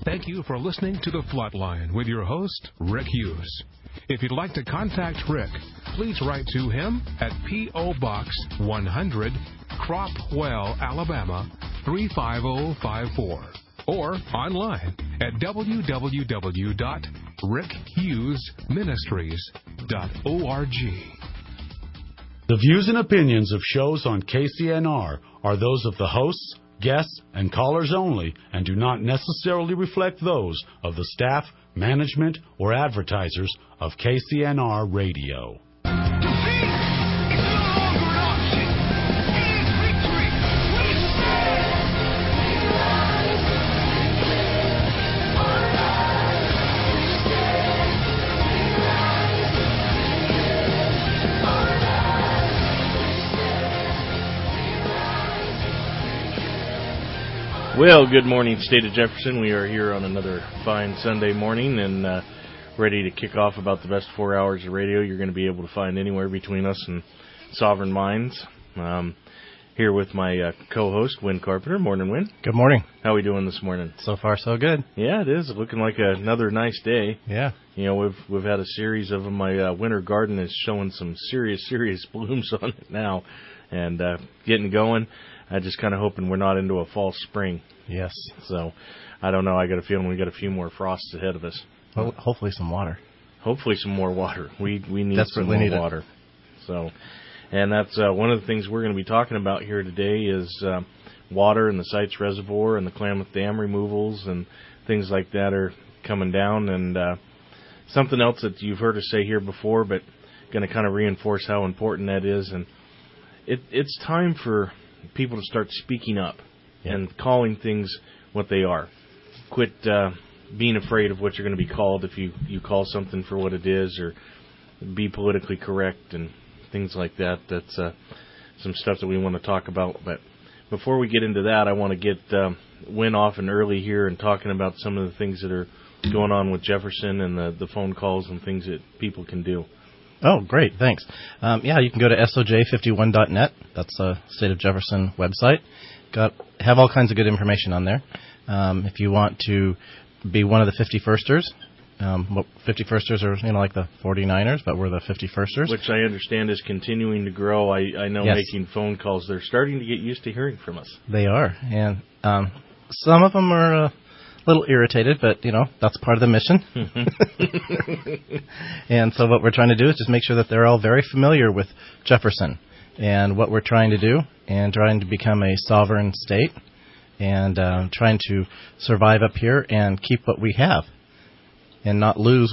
Thank you for listening to The Floodline with your host, Rick Hughes. If you'd like to contact Rick, please write to him at P.O. Box 100, Cropwell, Alabama 35054, or online at www.rickhughesministries.org. The views and opinions of shows on KCNR are those of the hosts, guests, and callers only and do not necessarily reflect those of the staff, management, or advertisers of KCNR Radio. Well, good morning, State of Jefferson. We are here on another fine Sunday morning and ready to kick off about the best 4 hours of radio you're going to be able to find anywhere between us and Sovereign Minds. Here with my co-host, Win Carpenter. Morning, Win. Good morning. How are we doing this morning? So far, so good. Yeah, it is. Looking like another nice day. Yeah. You know, we've had a series of them. My winter garden is showing some serious blooms on it now and getting going. I'm just kind of hoping we're not into a false spring. Yes. So, I don't know. I got a feeling we got a few more frosts ahead of us. Well, hopefully some water. Hopefully some more water. We need Desperately some more need water. So, and that's one of the things we're going to be talking about here today is water and the Sites Reservoir and the Klamath Dam removals and things like that are coming down. And something else that you've heard us say here before, but going to kind of reinforce how important that is. And it's time for people to start speaking up and calling things what they are. Quit being afraid of what you're going to be called if you call something for what it is, or be politically correct and things like that. That's some stuff that we want to talk about. But before we get into that, I want to get Win off and early here and talking about some of the things that are going on with Jefferson and the phone calls and things that people can do. Oh, great. Thanks. You can go to soj51.net. That's the State of Jefferson website. Have all kinds of good information on there. If you want to be one of the 51sters, 51sters are, like the 49ers, but we're the 51sters. Which I understand is continuing to grow. I know making phone calls, they're starting to get used to hearing from us. They are. And some of them are a little irritated, but, that's part of the mission. And so what we're trying to do is just make sure that they're all very familiar with Jefferson and what we're trying to do and trying to become a sovereign state and trying to survive up here and keep what we have and not lose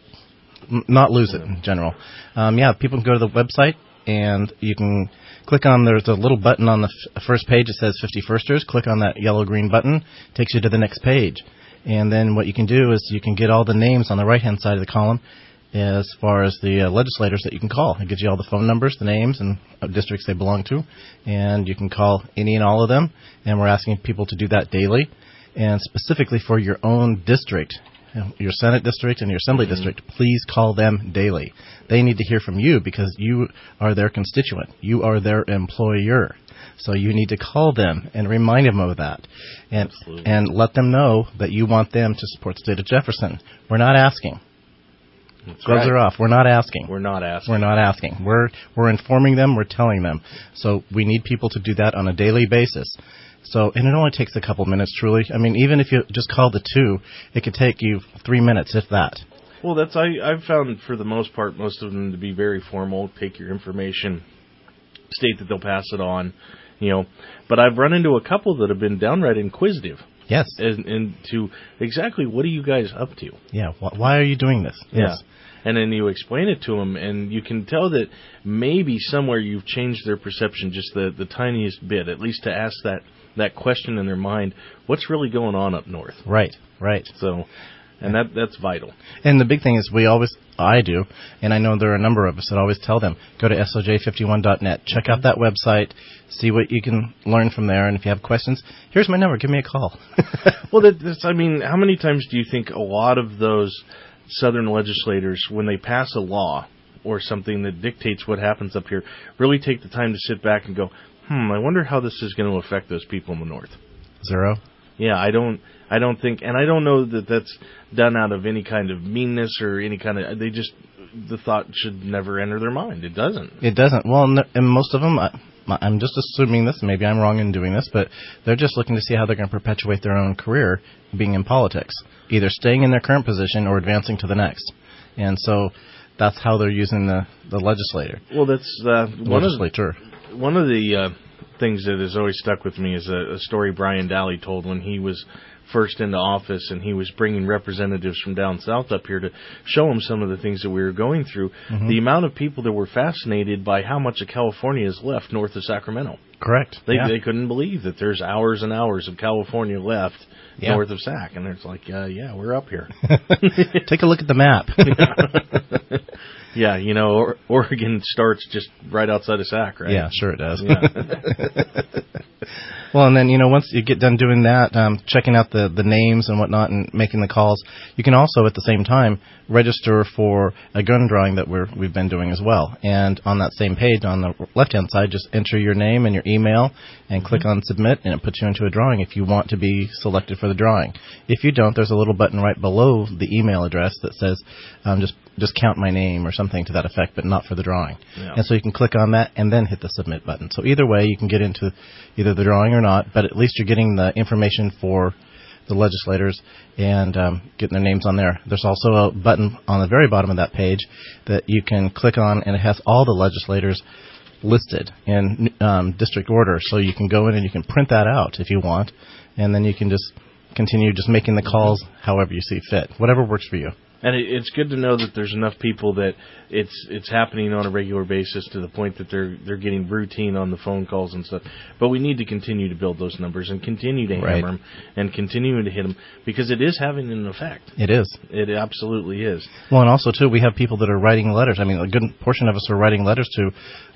it in general. People can go to the website and you can click on, there's a little button on the first page that says 51sters. Click on that yellow-green button. Takes you to the next page. And then what you can do is you can get all the names on the right-hand side of the column as far as the legislators that you can call. It gives you all the phone numbers, the names, and districts they belong to. And you can call any and all of them. And we're asking people to do that daily. And specifically for your own district, your Senate district and your Assembly district, please call them daily. They need to hear from you because you are their constituent. You are their employer. So you need to call them and remind them of that. And let them know that you want them to support the state of Jefferson. We're not asking. Gloves are off. We're not asking. We're not asking. We're informing them. We're telling them. So we need people to do that on a daily basis. So, and it only takes a couple minutes, truly. I mean, even if you just call the 2, it could take you 3 minutes, if that. Well, I've found, for the most part, most of them to be very formal. Take your information, state that they'll pass it on, But I've run into a couple that have been downright inquisitive. Yes. And to exactly what are you guys up to? Yeah, why are you doing this? Yes. Yeah. And then you explain it to them, and you can tell that maybe somewhere you've changed their perception just the tiniest bit, at least to ask that question in their mind, what's really going on up north? Right. So, and that's vital. And the big thing is I do, and I know there are a number of us that always tell them, go to soj51.net, check out that website, see what you can learn from there, and if you have questions, here's my number, give me a call. Well, how many times do you think a lot of those Southern legislators, when they pass a law or something that dictates what happens up here, really take the time to sit back and go, I wonder how this is going to affect those people in the north? 0. Yeah, I don't think, and I don't know that that's done out of any kind of meanness or any kind of, the thought should never enter their mind. It doesn't. It doesn't. Well, and most of them, I'm just assuming this, maybe I'm wrong in doing this, but they're just looking to see how they're going to perpetuate their own career being in politics, either staying in their current position or advancing to the next. And so that's how they're using the legislator. Well, that's legislature. One of the things that has always stuck with me is a story Brian Daly told when he was first into office, and he was bringing representatives from down south up here to show them some of the things that we were going through. Mm-hmm. The amount of people that were fascinated by how much of California is left north of Sacramento. Correct. They couldn't believe that there's hours and hours of California left north of Sac, and it's like, yeah, we're up here. Take a look at the map. Yeah, Oregon starts just right outside of Sac, right? Yeah, sure it does. Yeah. Well, and then, once you get done doing that, checking out the names and whatnot and making the calls, you can also, at the same time, register for a gun drawing that we've been doing as well. And on that same page, on the left-hand side, just enter your name and your email and click on Submit, and it puts you into a drawing if you want to be selected for the drawing. If you don't, there's a little button right below the email address that says, just count my name or something to that effect, but not for the drawing. Yeah. And so you can click on that and then hit the Submit button. So either way, you can get into either the drawing or not, but at least you're getting the information for the legislators and getting their names on there. There's also a button on the very bottom of that page that you can click on, and it has all the legislators listed in district order. So you can go in and you can print that out if you want, and then you can just continue just making the calls however you see fit, whatever works for you. And it's good to know that there's enough people that it's happening on a regular basis to the point that they're getting routine on the phone calls and stuff. But we need to continue to build those numbers and continue to hammer them and continue to hit them, because it is having an effect. It is. It absolutely is. Well, and also, too, we have people that are writing letters. I mean, a good portion of us are writing letters to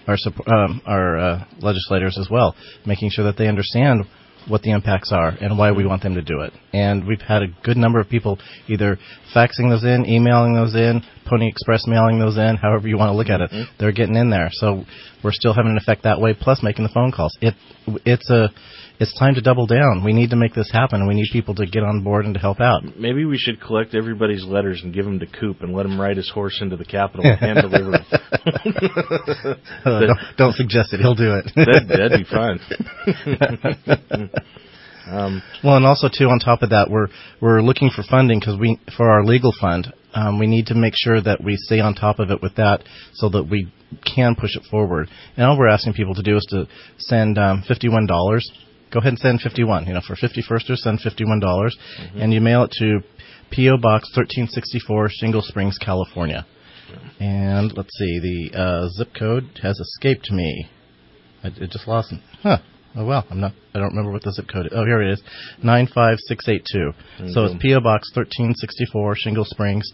our legislators as well, making sure that they understand what the impacts are and why we want them to do it. And we've had a good number of people either faxing those in, emailing those in, Pony Express mailing those in, however you want to look at it. They're getting in there. So we're still having an effect that way, plus making the phone calls. It's time to double down. We need to make this happen, and we need people to get on board and to help out. Maybe we should collect everybody's letters and give them to Coop and let him ride his horse into the Capitol and hand deliver them. Don't suggest it. He'll do it. That'd be fun. Well, and also, too, on top of that, we're looking for funding for our legal fund. We need to make sure that we stay on top of it with that so that we can push it forward. And all we're asking people to do is to send $51. Go ahead and send 51. For 51sters, send $51, and you mail it to P.O. Box 1364, Shingle Springs, California. And let's see, the zip code has escaped me. I just lost it. Huh. Oh, well, I don't remember what the zip code is. Oh, here it is, 95682. So it's P.O. Box 1364, Shingle Springs,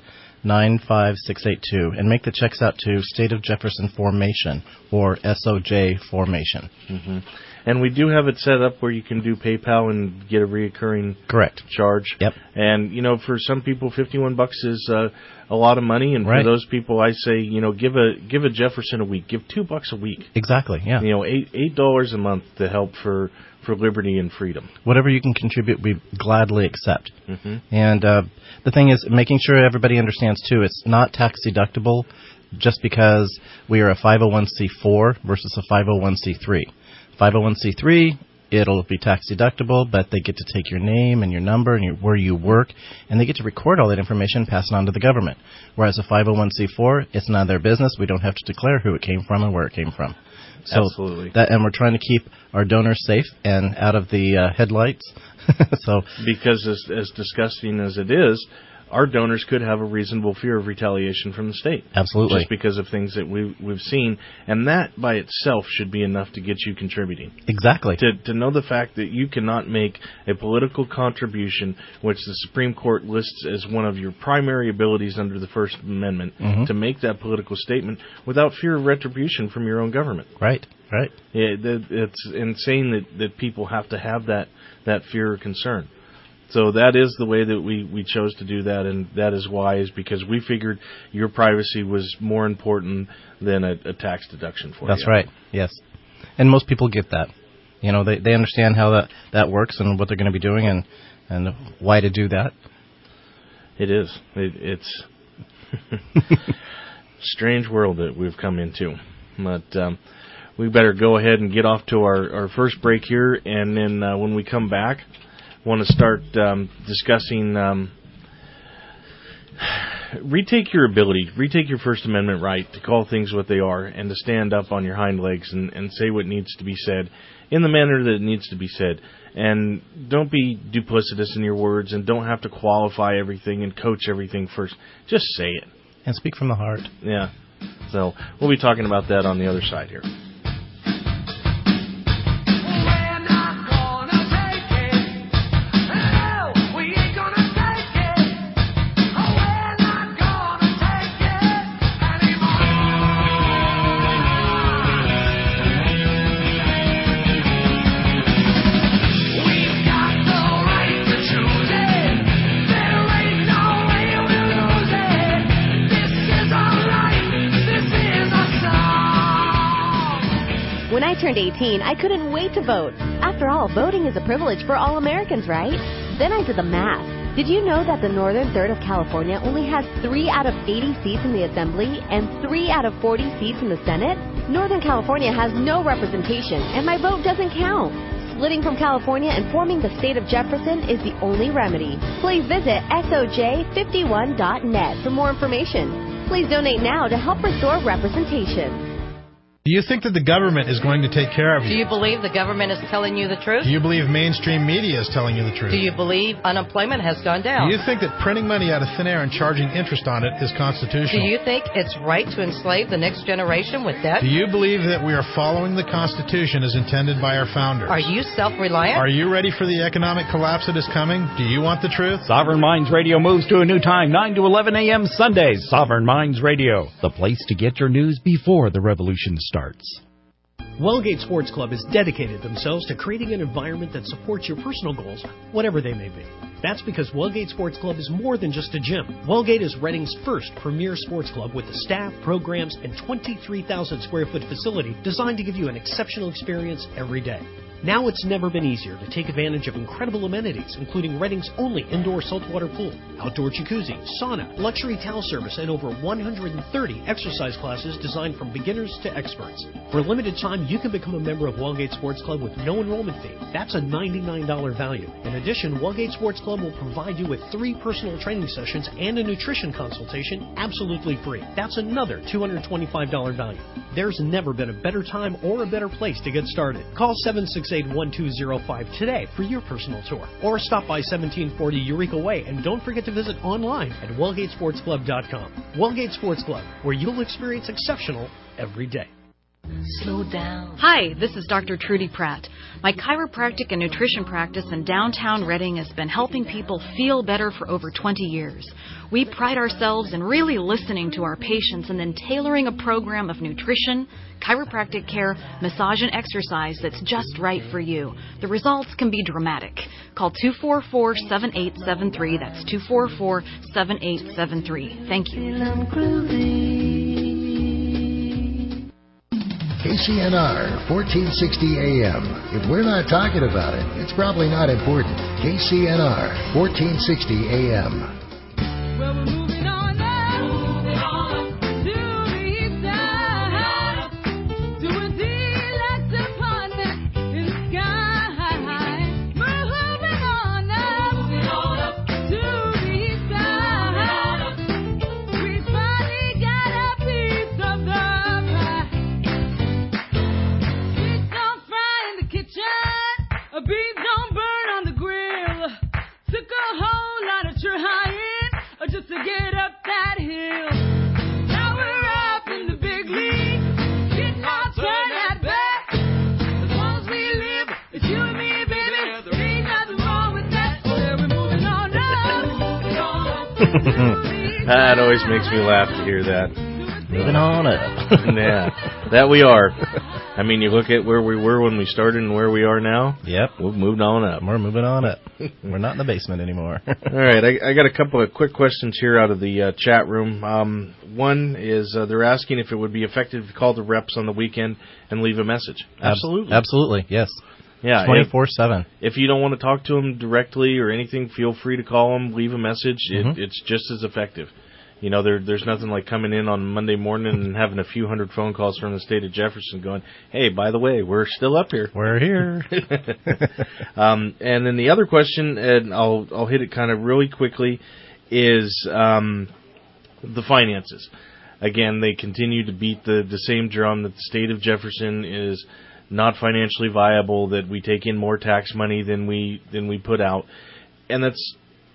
95682. And make the checks out to State of Jefferson Formation, or SOJ Formation. Mm-hmm. And we do have it set up where you can do PayPal and get a reoccurring charge. Yep. And, for some people, $51 is a lot of money. And for those people, I say, give a Jefferson a week. Give $2 a week. Exactly, yeah. $8 a month to help for liberty and freedom. Whatever you can contribute, we gladly accept. Mm-hmm. And the thing is, making sure everybody understands, too, it's not tax deductible just because we are a 501c4 versus a 501c3. 501c3, it'll be tax deductible, but they get to take your name and your number and where you work, and they get to record all that information and pass it on to the government. Whereas a 501c4, it's none of their business. We don't have to declare who it came from and where it came from. So absolutely. And we're trying to keep our donors safe and out of the headlights. Because as disgusting as it is, our donors could have a reasonable fear of retaliation from the state. Absolutely. Just because of things that we've seen. And that by itself should be enough to get you contributing. Exactly. To know the fact that you cannot make a political contribution, which the Supreme Court lists as one of your primary abilities under the First Amendment, to make that political statement without fear of retribution from your own government. Right. It's insane that people have to have that fear or concern. So that is the way that we chose to do that, and that is why, is because we figured your privacy was more important than a tax deduction for you. That's right, yes. And most people get that. they understand how that works and what they're going to be doing and why to do that. It is. It's strange world that we've come into. But we better go ahead and get off to our first break here, and then when we come back, I want to start discussing retake your First Amendment right to call things what they are and to stand up on your hind legs and say what needs to be said in the manner that it needs to be said. And don't be duplicitous in your words, and don't have to qualify everything and coach everything first. Just say it. And speak from the heart. Yeah. So we'll be talking about that on the other side here. When I turned 18, I couldn't wait to vote. After all, voting is a privilege for all Americans, right? Then I did the math. Did you know that the northern third of California only has 3 out of 80 seats in the Assembly and 3 out of 40 seats in the Senate? Northern California has no representation, and my vote doesn't count. Splitting from California and forming the state of Jefferson is the only remedy. Please visit soj51.net for more information. Please donate now to help restore representation. Do you think that the government is going to take care of you? Do you believe the government is telling you the truth? Do you believe mainstream media is telling you the truth? Do you believe unemployment has gone down? Do you think that printing money out of thin air and charging interest on it is constitutional? Do you think it's right to enslave the next generation with debt? Do you believe that we are following the Constitution as intended by our founders? Are you self-reliant? Are you ready for the economic collapse that is coming? Do you want the truth? Sovereign Minds Radio moves to a new time, 9 to 11 a.m. Sundays. Sovereign Minds Radio, the place to get your news before the revolution starts. Wellgate Sports Club has dedicated themselves to creating an environment that supports your personal goals, whatever they may be. That's because Wellgate Sports Club is more than just a gym. Wellgate is Reading's first premier sports club with the staff, programs, and 23,000 square foot facility designed to give you an exceptional experience every day. Now it's never been easier to take advantage of incredible amenities, including Reading's only indoor saltwater pool, outdoor jacuzzi, sauna, luxury towel service, and over 130 exercise classes designed from beginners to experts. For a limited time, you can become a member of Wellgate Sports Club with no enrollment fee. That's a $99 value. In addition, Wellgate Sports Club will provide you with 3 personal training sessions and a nutrition consultation absolutely free. That's another $225 value. There's never been a better time or a better place to get started. Call 768-1205 today for your personal tour. Or stop by 1740 Eureka Way, and don't forget to visit online at wellgatesportsclub.com. Wellgate Sports Club, where you'll experience exceptional every day. Slow down. Hi, this is Dr. Trudy Pratt. My chiropractic and nutrition practice in downtown Reading has been helping people feel better for over 20 years. We pride ourselves in really listening to our patients and then tailoring a program of nutrition, chiropractic care, massage, and exercise that's just right for you. The results can be dramatic. Call 244-7873. That's 244-7873. Thank you. KCNR, 1460 AM. If we're not talking about it, it's probably not important. KCNR, 1460 AM. Well, we're moving on now. Moving on to the east side. To a deluxe apartment in the sky. Moving on now. Moving on up to the east side. We finally got a piece of the beans don't burn on the grill. Took a whole lot of trying just to get up that hill. Now we're up in the big league, getting our turn at bat. As long as we live, it's you and me, baby. There ain't nothing wrong with that. Oh, yeah, we're moving on up. That always makes me laugh to hear that. Moving on up. Yeah, that we are. I mean, you look at where we were when we started and where we are now. Yep. We've moved on up. We're moving on up. We're not in the basement anymore. All right. I got a couple of quick questions here out of the chat room. One is they're asking if it would be effective to call the reps on the weekend and leave a message. Absolutely. Absolutely, yes. Yeah, 24/7. If you don't want to talk to them directly or anything, feel free to call them, leave a message. It's just as effective. You know, there's nothing like coming in on Monday morning and having a few hundred phone calls from the state of Jefferson going, hey, by the way, we're still up here. We're here. And then the other question, and I'll hit it kind of really quickly, is the finances. Again, they continue to beat the same drum that the state of Jefferson is not financially viable, that we take in more tax money than we put out. And that's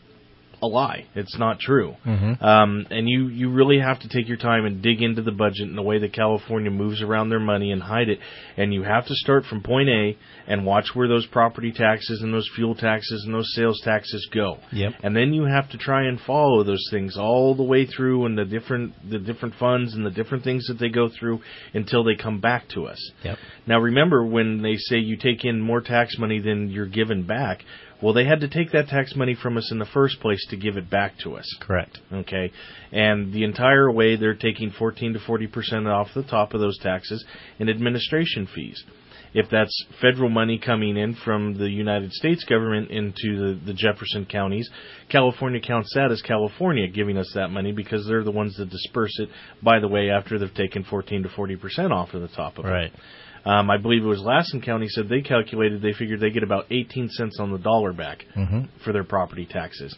a lie. It's not true. And you really have to take your time and dig into the budget and the way that California moves around their money and hide it. And you have to start from point A and watch where those property taxes and those fuel taxes and those sales taxes go. And then you have to try and follow those things all the way through and the different funds and the different things that they go through until they come back to us. Now remember, when they say you take in more tax money than you're given back, well, they had to take that tax money from us in the first place to give it back to us. Correct. Okay. And the entire way, they're taking 14 to 40% off the top of those taxes in administration fees. If that's federal money coming in from the United States government into the Jefferson counties, California counts that as California giving us that money because they're the ones that disperse it, by the way, after they've taken 14 to 40% off of the top of it. I believe it was Lassen County said they figured they get about 18 cents on the dollar back for their property taxes.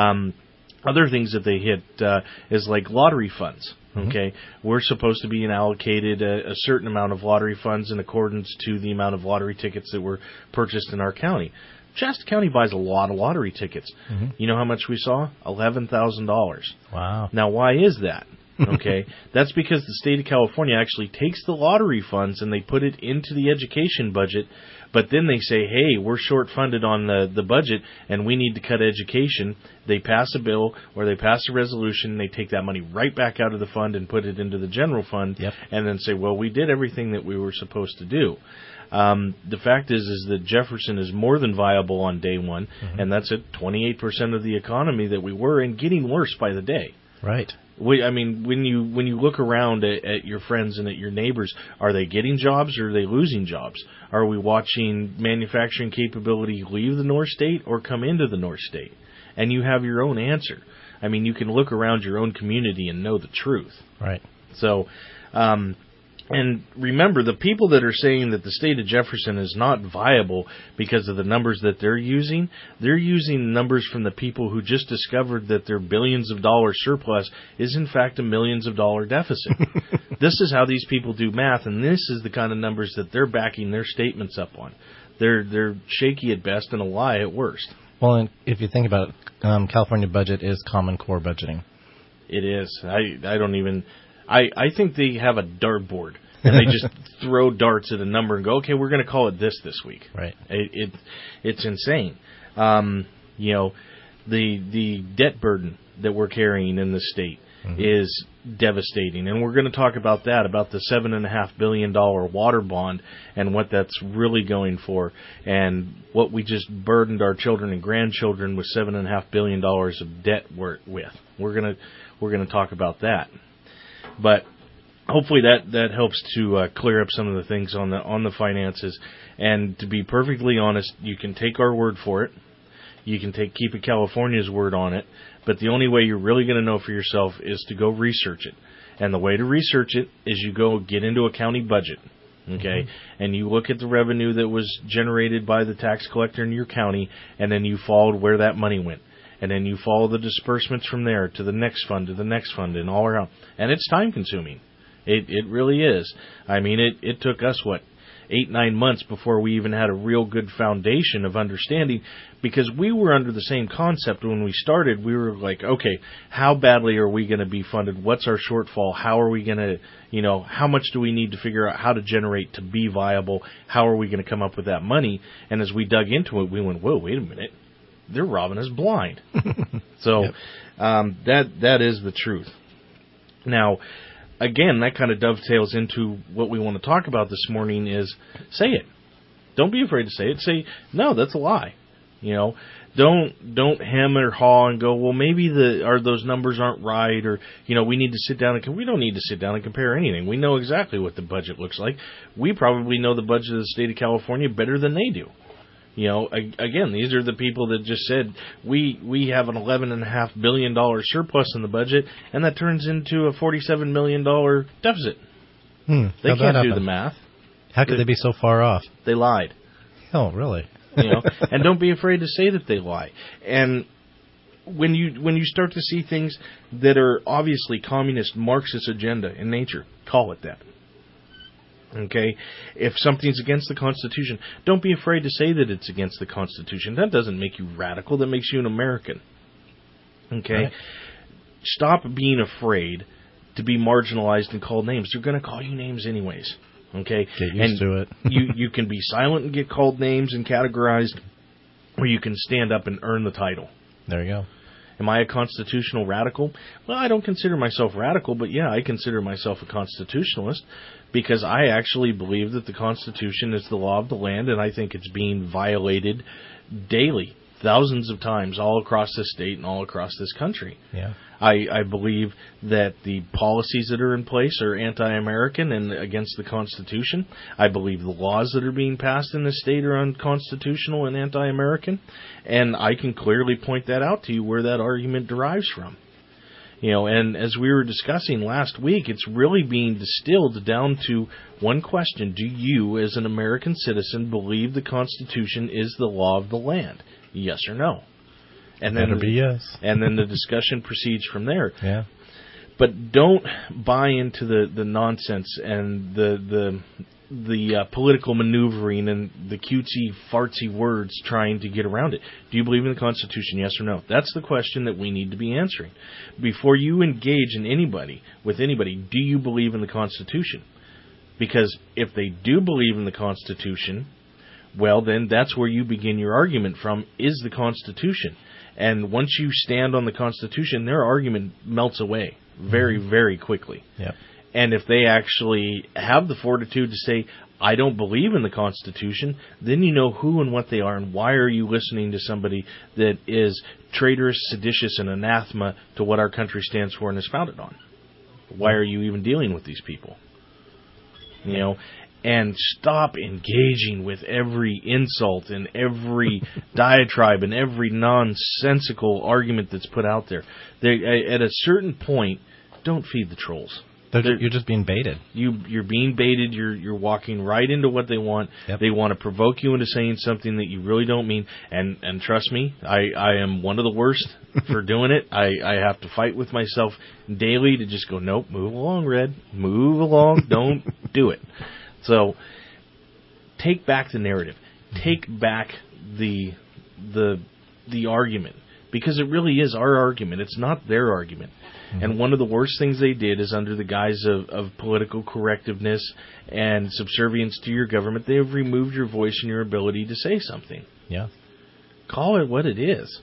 Other things that they hit is like lottery funds. Okay, we're supposed to be allocated a certain amount of lottery funds in accordance to the amount of lottery tickets that were purchased in our county. Shasta County buys a lot of lottery tickets. You know how much we saw? $11,000. Wow. Now, why is that? Okay, that's because the state of California actually takes the lottery funds and they put it into the education budget, but then they say, hey, we're short-funded on the budget and we need to cut education. They pass a bill or they pass a resolution and they take that money right back out of the fund and put it into the general fund and then say, well, we did everything that we were supposed to do. The fact is that Jefferson is more than viable on day one, and that's at 28% of the economy that we were, and getting worse by the day. Right. I mean, when you look around at your friends and at your neighbors, are they getting jobs or are they losing jobs? Are we watching manufacturing capability leave the North State or come into the North State? And you have your own answer. I mean, you can look around your own community and know the truth. Right. So, and remember, the people that are saying that the state of Jefferson is not viable because of the numbers that they're using numbers from the people who just discovered that their billions of dollars surplus is in fact a millions of dollar deficit. This is how these people do math, and this is the kind of numbers that they're backing their statements up on. They're shaky at best and a lie at worst. Well, and if you think about it, California budget is Common Core budgeting. It is. I think they have a dartboard, and they just throw darts at a number and go, okay, we're going to call it this week. Right. It's insane. You know, the debt burden that we're carrying in the state is devastating, and we're going to talk about that, about the $7.5 billion water bond and what that's really going for, and what we just burdened our children and grandchildren with $7.5 billion of debt with. We're going to talk about that. But hopefully that helps to clear up some of the things on the finances. And to be perfectly honest, you can take our word for it. You can take Keep It California's word on it. But the only way you're really going to know for yourself is to go research it. And the way to research it is you go get into a county budget. Okay? And you look at the revenue that was generated by the tax collector in your county, and then you followed where that money went. And then you follow the disbursements from there to the next fund, and all around. And it's time-consuming. It really is. I mean, it took us, 8-9 months before we even had a real good foundation of understanding, because we were under the same concept when we started. We were like, okay, how badly are we going to be funded? What's our shortfall? How are we going to, how much do we need to figure out how to generate to be viable? How are we going to come up with that money? And as we dug into it, we went, whoa, wait a minute. They're robbing us blind. So that is the truth. Now, again, that kind of dovetails into what we want to talk about this morning is say it. Don't be afraid to say it. Say, no, that's a lie. You know, don't hem or haw and go, well, maybe those numbers aren't right, or, you know, we need to sit down and we don't need to sit down and compare anything. We know exactly what the budget looks like. We probably know the budget of the state of California better than they do. You know, again, these are the people that just said we have an $11.5 billion surplus in the budget, and that turns into a $47 million deficit. They can't do the math. How could they be so far off? They lied. Oh, really? You know, and don't be afraid to say that they lie. And when you start to see things that are obviously communist Marxist agenda in nature, call it that. Okay? If something's against the Constitution, don't be afraid to say that it's against the Constitution. That doesn't make you radical. That makes you an American. Okay? Right. Stop being afraid to be marginalized and called names. They're going to call you names anyways. Okay? Get used to it. you can be silent and get called names and categorized, or you can stand up and earn the title. There you go. Am I a constitutional radical? Well, I don't consider myself radical, but yeah, I consider myself a constitutionalist because I actually believe that the Constitution is the law of the land, and I think it's being violated daily, thousands of times all across this state and all across this country. Yeah. I believe that the policies that are in place are anti-American and against the Constitution. I believe the laws that are being passed in this state are unconstitutional and anti-American. And I can clearly point that out to you where that argument derives from. You know, and as we were discussing last week, it's really being distilled down to one question. Do you, as an American citizen, believe the Constitution is the law of the land? Yes or no? And then better be yes. And then the discussion proceeds from there. Yeah. But don't buy into the nonsense and the political maneuvering and the cutesy, fartsy words trying to get around it. Do you believe in the Constitution, yes or no? That's the question that we need to be answering. Before you engage with anybody, do you believe in the Constitution? Because if they do believe in the Constitution, well, then that's where you begin your argument from, is the Constitution. And once you stand on the Constitution, their argument melts away very, very quickly. Yep. And if they actually have the fortitude to say, I don't believe in the Constitution, then you know who and what they are, and why are you listening to somebody that is traitorous, seditious, and anathema to what our country stands for and is founded on? Why are you even dealing with these people? You know, and stop engaging with every insult and every diatribe and every nonsensical argument that's put out there. At a certain point, don't feed the trolls. You're just being baited. You're being baited. You're walking right into what they want. Yep. They want to provoke you into saying something that you really don't mean. And trust me, I am one of the worst for doing it. I have to fight with myself daily to just go, nope, move along, Red. Move along. Don't do it. So take back the narrative. Take back the argument, because it really is our argument. It's not their argument. Mm-hmm. And one of the worst things they did is, under the guise of political correctiveness and subservience to your government, they have removed your voice and your ability to say something. Yeah. Call it what it is.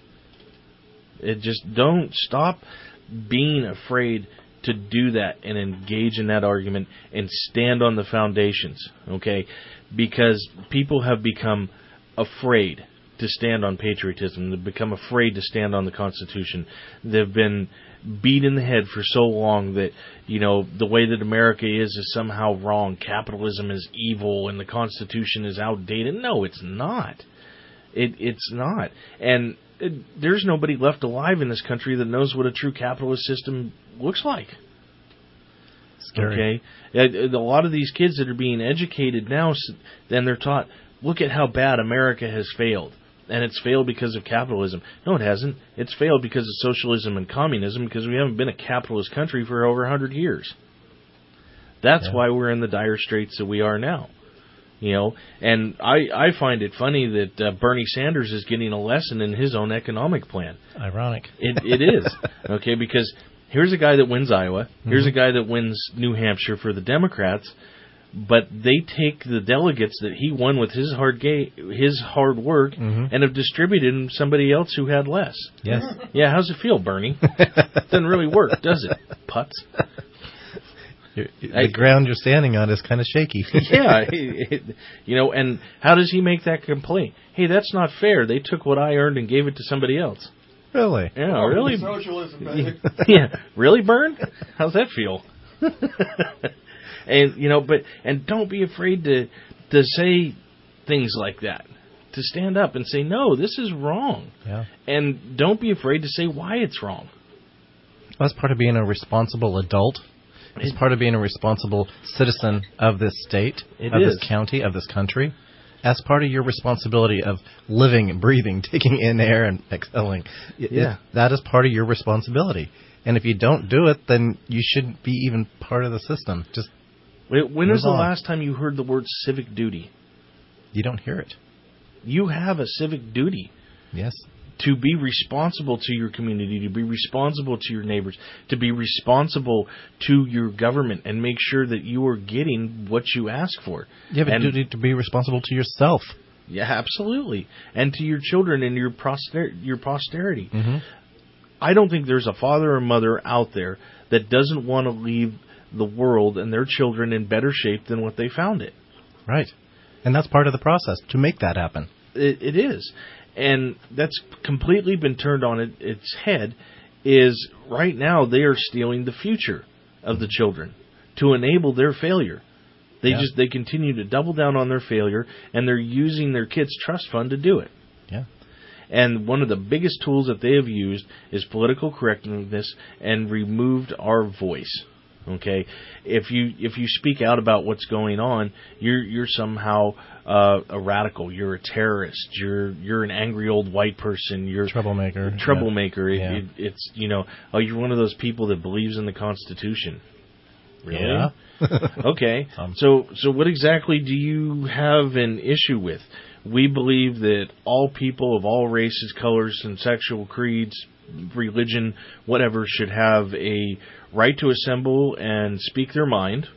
Don't stop being afraid to do that and engage in that argument and stand on the foundations, okay? Because people have become afraid to stand on patriotism. They've become afraid to stand on the Constitution. They've been beat in the head for so long that, you know, the way that America is somehow wrong. Capitalism is evil and the Constitution is outdated. No, it's not. It's not. And there's nobody left alive in this country that knows what a true capitalist system looks like. Scary. Okay? A lot of these kids that are being educated now, then they're taught, look at how bad America has failed. And it's failed because of capitalism. No, it hasn't. It's failed because of socialism and communism, because we haven't been a capitalist country for over 100 years. That's why we're in the dire straits that we are now. You know, and I find it funny that Bernie Sanders is getting a lesson in his own economic plan. Ironic. It is. Okay, because here's a guy that wins Iowa. Here's a guy that wins New Hampshire for the Democrats. But they take the delegates that he won with his hard work and have distributed them to somebody else who had less. Yes. Yeah, how's it feel, Bernie? Doesn't really work, does it? Putz. The ground you're standing on is kind of shaky. Yeah, and how does he make that complaint? Hey, that's not fair. They took what I earned and gave it to somebody else. Really? Yeah, really? Socialism, baby. Yeah, really, Bern? How's that feel? And don't be afraid to say things like that. To stand up and say, no, this is wrong. Yeah. And don't be afraid to say why it's wrong. That's part of being a responsible adult. It's part of being a responsible citizen of this state, this county, of this country. As part of your responsibility of living and breathing, taking in air and exhaling. That is part of your responsibility. And if you don't do it, then you shouldn't be even part of the system. Just when was the last time you heard the word civic duty? You don't hear it. You have a civic duty. Yes. To be responsible to your community, to be responsible to your neighbors, to be responsible to your government, and make sure that you are getting what you ask for. You have a duty to be responsible to yourself. Yeah, absolutely. And to your children and your posterity. Mm-hmm. I don't think there's a father or mother out there that doesn't want to leave the world and their children in better shape than what they found it. Right. And that's part of the process, to make that happen. It is. And that's completely been turned on its head, is right now they are stealing the future of the children to enable their failure. They continue to double down on their failure, and they're using their kids' trust fund to do it. Yeah. And one of the biggest tools that they have used is political correctness and removed our voice. Okay, if you speak out about what's going on, you're somehow a radical. You're a terrorist. You're an angry old white person. You're troublemaker. Yeah. It's you're one of those people that believes in the Constitution. Really? Yeah. Okay. So what exactly do you have an issue with? We believe that all people of all races, colors, and sexual creeds, religion, whatever, should have a right to assemble and speak their mind,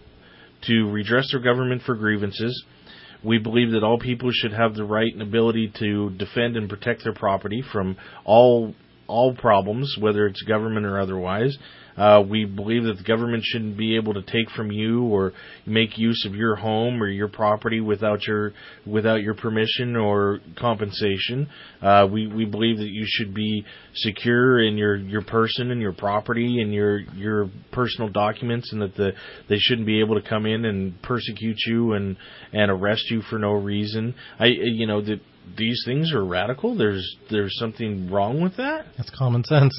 to redress their government for grievances. We believe that all people should have the right and ability to defend and protect their property from all problems, whether it's government or otherwise. We believe that the government shouldn't be able to take from you or make use of your home or your property without your permission or compensation. We believe that you should be secure in your person and your property and your personal documents, and that they shouldn't be able to come in and persecute you and arrest you for no reason. That these things are radical. There's something wrong with that. That's common sense.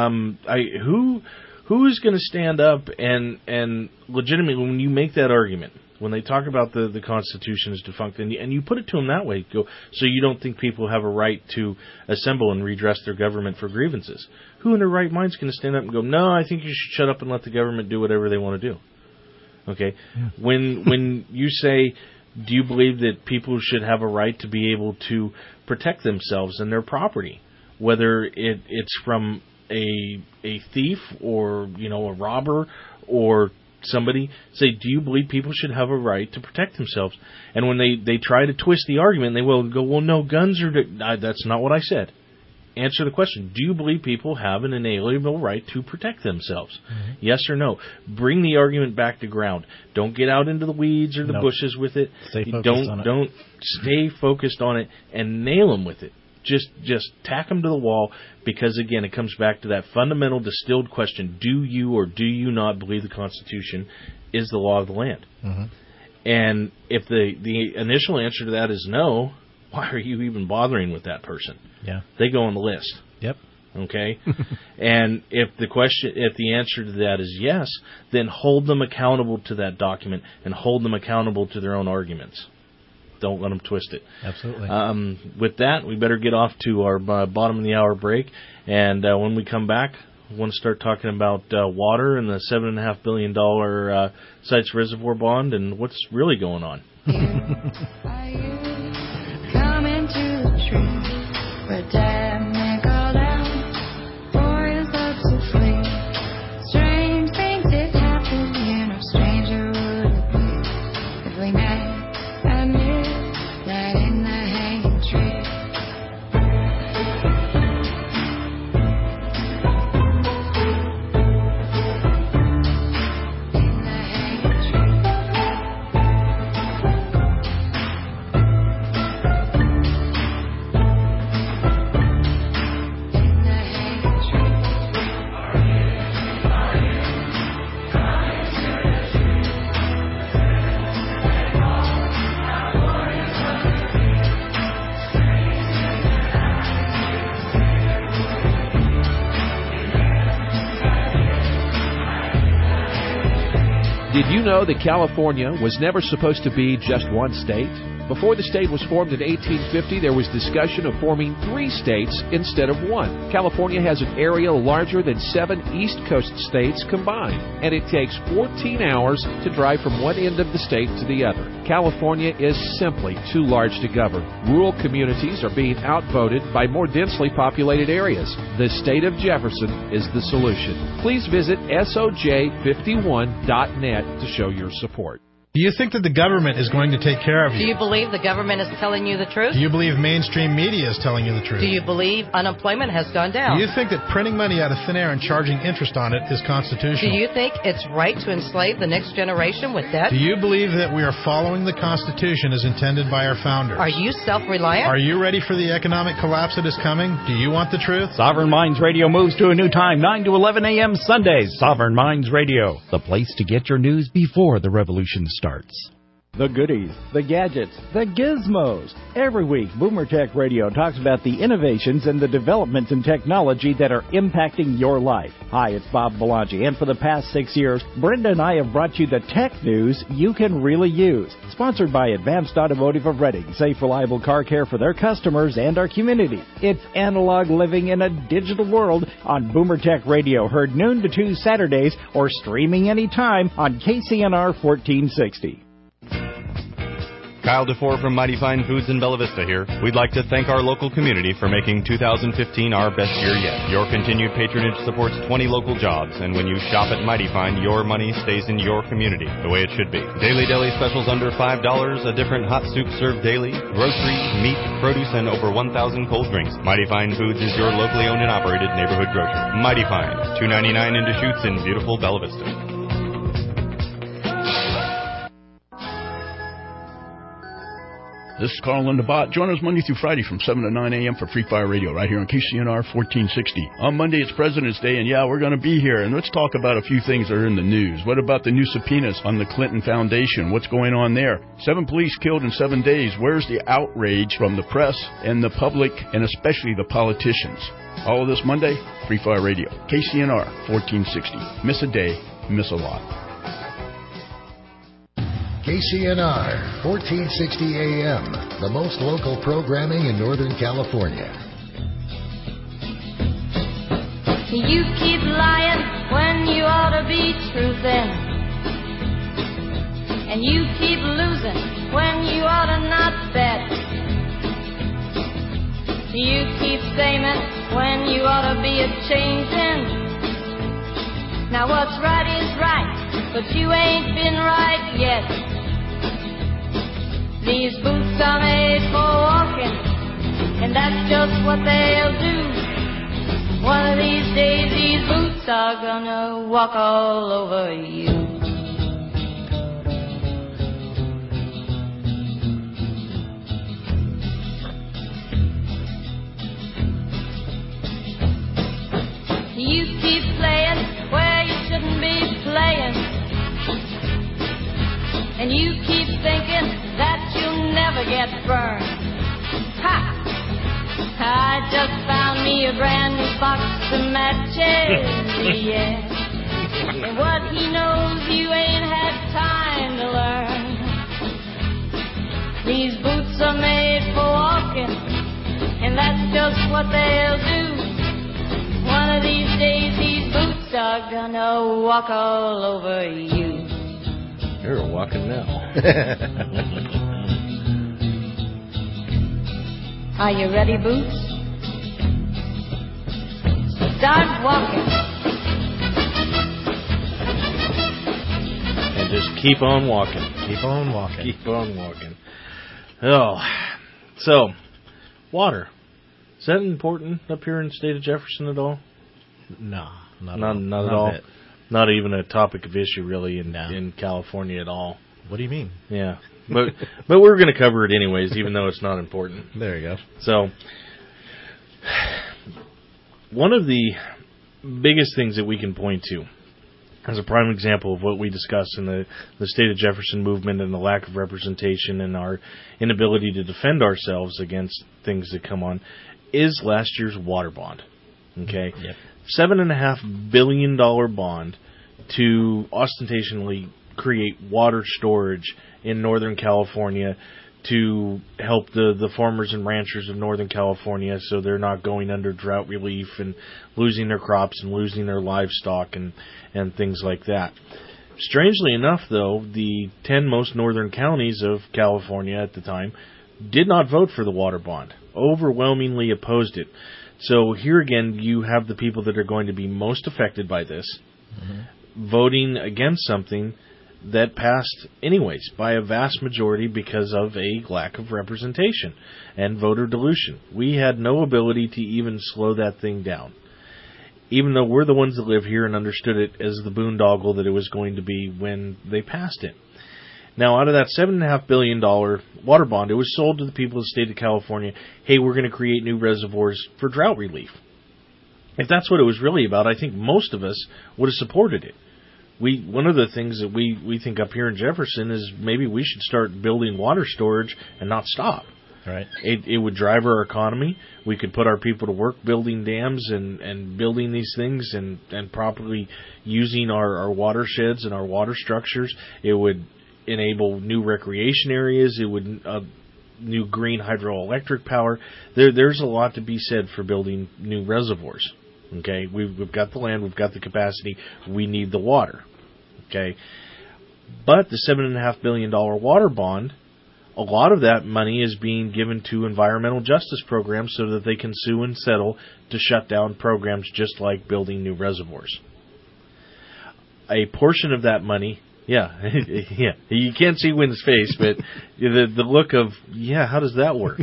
Who is going to stand up and legitimately, when you make that argument, when they talk about the Constitution is defunct, and you put it to them that way, so you don't think people have a right to assemble and redress their government for grievances? Who in their right mind is going to stand up and go, no, I think you should shut up and let the government do whatever they want to do? Okay? Yeah. When you say, do you believe that people should have a right to be able to protect themselves and their property, whether it's from a thief or a robber or somebody? Say, do you believe people should have a right to protect themselves? And when they try to twist the argument, they will go, well, no, guns are... That's not what I said. Answer the question. Do you believe people have an inalienable right to protect themselves? Mm-hmm. Yes or no? Bring the argument back to ground. Don't get out into the weeds or the bushes with it. Stay focused on it. Don't stay focused on it and nail them with it. Just tack them to the wall, because, again, it comes back to that fundamental distilled question: do you or do you not believe the Constitution is the law of the land? Mm-hmm. And if the initial answer to that is no, why are you even bothering with that person? Yeah, they go on the list. Yep. Okay. And if the answer to that is yes, then hold them accountable to that document and hold them accountable to their own arguments. Don't let them twist it. Absolutely. With that, we better get off to our bottom of the hour break. And when we come back, we want to start talking about water and the $7.5 billion Sites Reservoir Bond and what's really going on. Coming to the tree where Dad may go down. Boys love to flee. Strange things did happen, stranger would it be if we met at midnight in the hanging tree. In the hanging Did you know that California was never supposed to be just one state? Before the state was formed in 1850, there was discussion of forming 3 states instead of 1. California has an area larger than 7 East Coast states combined, and it takes 14 hours to drive from one end of the state to the other. California is simply too large to govern. Rural communities are being outvoted by more densely populated areas. The state of Jefferson is the solution. Please visit SOJ51.net to show your support. Do you think that the government is going to take care of Do you? you believe the government is telling you the truth? Do you believe mainstream media is telling you the truth? Do you believe unemployment has gone down? Do you think that printing money out of thin air and charging interest on it is constitutional? Do you think it's right to enslave the next generation with debt? Do you believe that we are following the Constitution as intended by our founders? Are you self-reliant? Are you ready for the economic collapse that is coming? Do you want the truth? Sovereign Minds Radio moves to a new time, 9 to 11 a.m. Sundays. Sovereign Minds Radio, the place to get your news before the revolution starts. The goodies, the gadgets, the gizmos. Every week, Boomer Tech Radio talks about the innovations and the developments in technology that are impacting your life. Hi, it's Bob Belangi, and for the past 6 years, Brenda and I have brought you the tech news you can really use. Sponsored by Advanced Automotive of Reading, safe, reliable car care for their customers and our community. It's analog living in a digital world on Boomer Tech Radio, heard noon to 2 Saturdays, or streaming anytime on KCNR 1460. Kyle DeFore from Mighty Fine Foods in Bella Vista here. We'd like to thank our local community for making 2015 our best year yet. Your continued patronage supports 20 local jobs, and when you shop at Mighty Fine, your money stays in your community, the way it should be. Daily deli specials under $5, a different hot soup served daily, groceries, meat, produce, and over 1,000 cold drinks. Mighty Fine Foods is your locally owned and operated neighborhood grocer. Mighty Fine, $2.99 in Deschutes in beautiful Bella Vista. This is Carl Lindabot. Join us Monday through Friday from 7 to 9 a.m. for Free Fire Radio right here on KCNR 1460. On Monday, it's President's Day, and we're going to be here. And let's talk about a few things that are in the news. What about the new subpoenas on the Clinton Foundation? What's going on there? 7 police killed in 7 days. Where's the outrage from the press and the public, and especially the politicians? All of this Monday, Free Fire Radio. KCNR 1460. Miss a day, miss a lot. KCNR, 1460 AM, the most local programming in Northern California. You keep lying when you ought to be truthing. And you keep losing when you ought to not bet. You keep saying when you ought to be a-changing. Now what's right is right, but you ain't been right yet. These boots are made for walking, and that's just what they'll do. One of these days, these boots are gonna walk all over you. You keep playing where you shouldn't be playing. And you keep thinking that you'll never get burned. Ha! I just found me a brand new box of matches, yeah. And what he knows you ain't had time to learn. These boots are made for walking, and that's just what they'll do. One of these days these boots are gonna walk all over you. You're walking now. Are you ready, Boots? Start walking. And just keep on walking. Keep on walking. Keep on walking. Oh, so, water. Is that important up here in the state of Jefferson at all? No, not at all. Not even a topic of issue, really, in California at all. What do you mean? Yeah. But we're going to cover it anyways, even though it's not important. There you go. So, one of the biggest things that we can point to as a prime example of what we discussed in the state of Jefferson movement and the lack of representation and our inability to defend ourselves against things that come on is last year's water bond. Okay? Yep. $7.5 billion bond to ostentationally create water storage in Northern California to help the farmers and ranchers of Northern California so they're not going under drought relief and losing their crops and losing their livestock and things like that. Strangely enough, though, the 10 most northern counties of California at the time did not vote for the water bond, overwhelmingly opposed it. So here again, you have the people that are going to be most affected by this voting against something that passed anyways by a vast majority because of a lack of representation and voter dilution. We had no ability to even slow that thing down, even though we're the ones that live here and understood it as the boondoggle that it was going to be when they passed it. Now, out of that $7.5 billion water bond, it was sold to the people of the state of California, hey, we're going to create new reservoirs for drought relief. If that's what it was really about, I think most of us would have supported it. One of the things that we think up here in Jefferson is maybe we should start building water storage and not stop. Right. It would drive our economy. We could put our people to work building dams and building these things and properly using our watersheds and our water structures. It would enable new recreation areas. It would new green hydroelectric power. There's a lot to be said for building new reservoirs. Okay, we've got the land, we've got the capacity, we need the water. Okay, but the $7.5 billion water bond, a lot of that money is being given to environmental justice programs so that they can sue and settle to shut down programs just like building new reservoirs. A portion of that money, yeah, you can't see Wynn's face, but the look of, how does that work?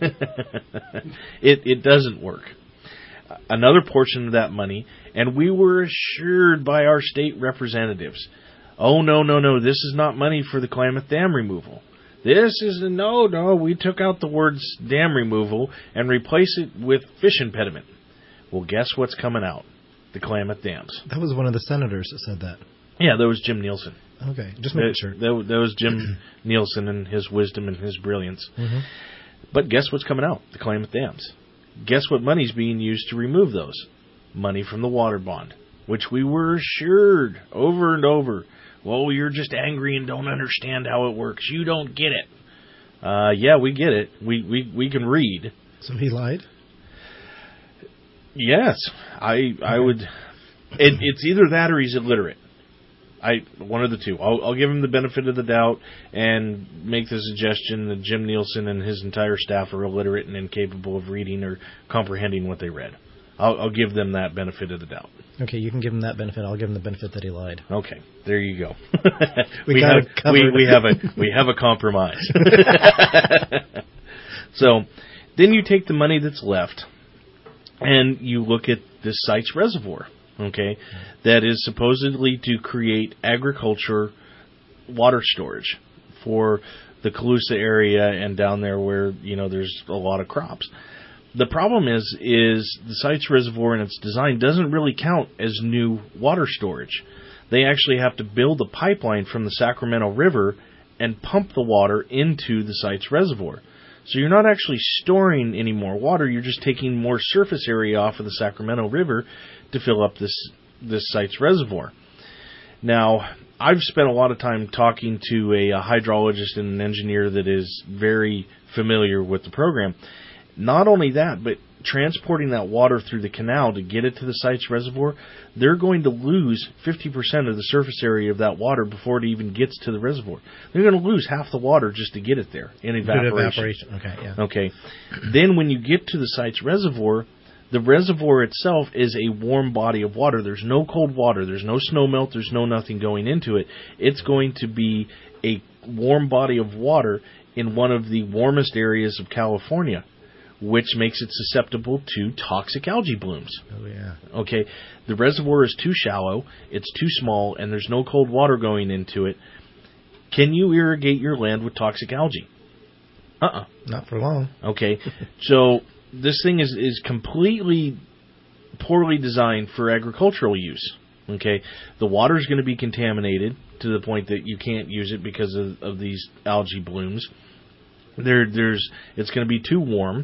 It doesn't work. Another portion of that money, and we were assured by our state representatives, oh, no, this is not money for the Klamath Dam removal. This is, no, we took out the words dam removal and replaced it with fish impediment. Well, guess what's coming out? The Klamath Dams. That was one of the senators that said that. Yeah, that was Jim Nielsen. Okay, just making sure. That was Jim Nielsen and his wisdom and his brilliance. Mm-hmm. But guess what's coming out? The Klamath Dams. Guess what money's being used to remove those? Money from the water bond, which we were assured over and over. Well, you're just angry and don't understand how it works. You don't get it. Yeah, we get it. We can read. So he lied? Yes. I would... It's either that or he's illiterate. One of the two. I'll give him the benefit of the doubt and make the suggestion that Jim Nielsen and his entire staff are illiterate and incapable of reading or comprehending what they read. I'll give them that benefit of the doubt. Okay, you can give him that benefit. I'll give him the benefit that he lied. Okay, there you go. we have a compromise. So then you take the money that's left and you look at this Sites Reservoir. Okay, that is supposedly to create agriculture water storage for the Colusa area and down there where, there's a lot of crops. The problem is the Sites Reservoir and its design doesn't really count as new water storage. They actually have to build a pipeline from the Sacramento River and pump the water into the Sites Reservoir. So you're not actually storing any more water, you're just taking more surface area off of the Sacramento River to fill up this Sites Reservoir. Now, I've spent a lot of time talking to a hydrologist and an engineer that is very familiar with the program. Not only that, but transporting that water through the canal to get it to the Sites Reservoir, they're going to lose 50% of the surface area of that water before it even gets to the reservoir. They're going to lose half the water just to get it there in evaporation. Okay, yeah. Okay. Then when you get to the Sites Reservoir, the reservoir itself is a warm body of water. There's no cold water. There's no snow melt. There's no nothing going into it. It's going to be a warm body of water in one of the warmest areas of California, which makes it susceptible to toxic algae blooms. Oh, yeah. Okay, the reservoir is too shallow, it's too small, and there's no cold water going into it. Can you irrigate your land with toxic algae? Not for long. Okay, so this thing is completely poorly designed for agricultural use. Okay, the water is going to be contaminated to the point that you can't use it because of these algae blooms. It's going to be too warm.